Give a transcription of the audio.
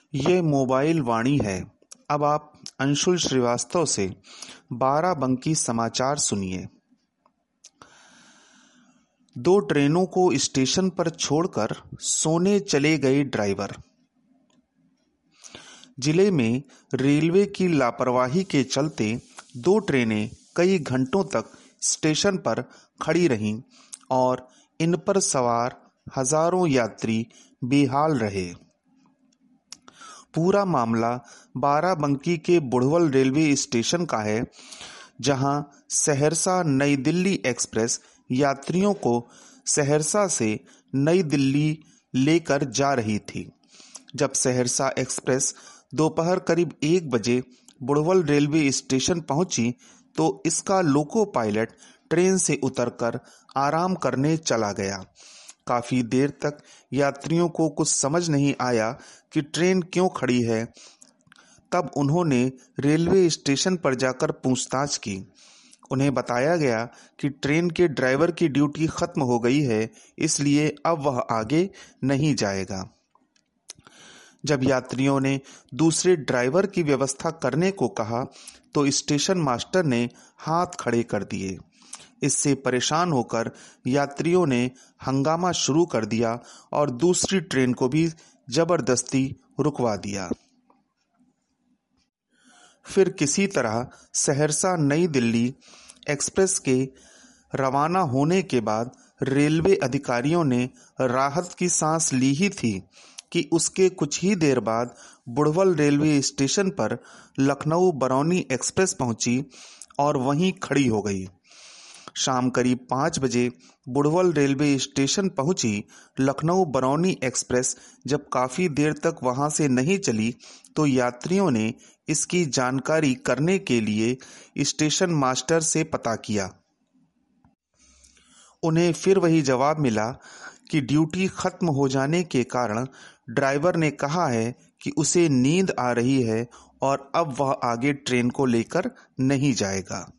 ये मोबाइल वाणी है। अब आप अंशुल श्रीवास्तव से बाराबंकी समाचार सुनिए। 2 ट्रेनों को स्टेशन पर छोड़कर सोने चले गए ड्राइवर। जिले में रेलवे की लापरवाही के चलते 2 ट्रेनें कई घंटों तक स्टेशन पर खड़ी रहीं और इन पर सवार हजारों यात्री बेहाल रहे। पूरा मामला बाराबंकी के बुढ़वल रेलवे स्टेशन का है, जहां सहरसा नई दिल्ली एक्सप्रेस यात्रियों को सहरसा से नई दिल्ली लेकर जा रही थी। जब सहरसा एक्सप्रेस दोपहर करीब 1 बजे बुढ़वल रेलवे स्टेशन पहुंची तो इसका लोको पायलट ट्रेन से उतरकर आराम करने चला गया। काफी देर तक यात्रियों को कुछ समझ नहीं आया कि ट्रेन क्यों खड़ी है। तब उन्होंने रेलवे स्टेशन पर जाकर पूछताछ की। उन्हें बताया गया कि ट्रेन के ड्राइवर की ड्यूटी खत्म हो गई है, इसलिए अब वह आगे नहीं जाएगा। जब यात्रियों ने दूसरे ड्राइवर की व्यवस्था करने को कहा तो स्टेशन मास्टर ने हाथ खड़े कर दिए। इससे परेशान होकर यात्रियों ने हंगामा शुरू कर दिया और दूसरी ट्रेन को भी जबरदस्ती रुकवा दिया। फिर किसी तरह सहरसा नई दिल्ली एक्सप्रेस के रवाना होने के बाद रेलवे अधिकारियों ने राहत की सांस ली ही थी कि उसके कुछ ही देर बाद बुढ़वल रेलवे स्टेशन पर लखनऊ बरौनी एक्सप्रेस पहुंची और वहीं खड़ी हो गई। शाम करीब 5 बजे बुढ़वल रेलवे स्टेशन पहुंची लखनऊ बरौनी एक्सप्रेस जब काफी देर तक वहां से नहीं चली तो यात्रियों ने इसकी जानकारी करने के लिए स्टेशन मास्टर से पता किया। उन्हें फिर वही जवाब मिला कि ड्यूटी खत्म हो जाने के कारण ड्राइवर ने कहा है कि उसे नींद आ रही है और अब वह आगे ट्रेन को लेकर नहीं जाएगा।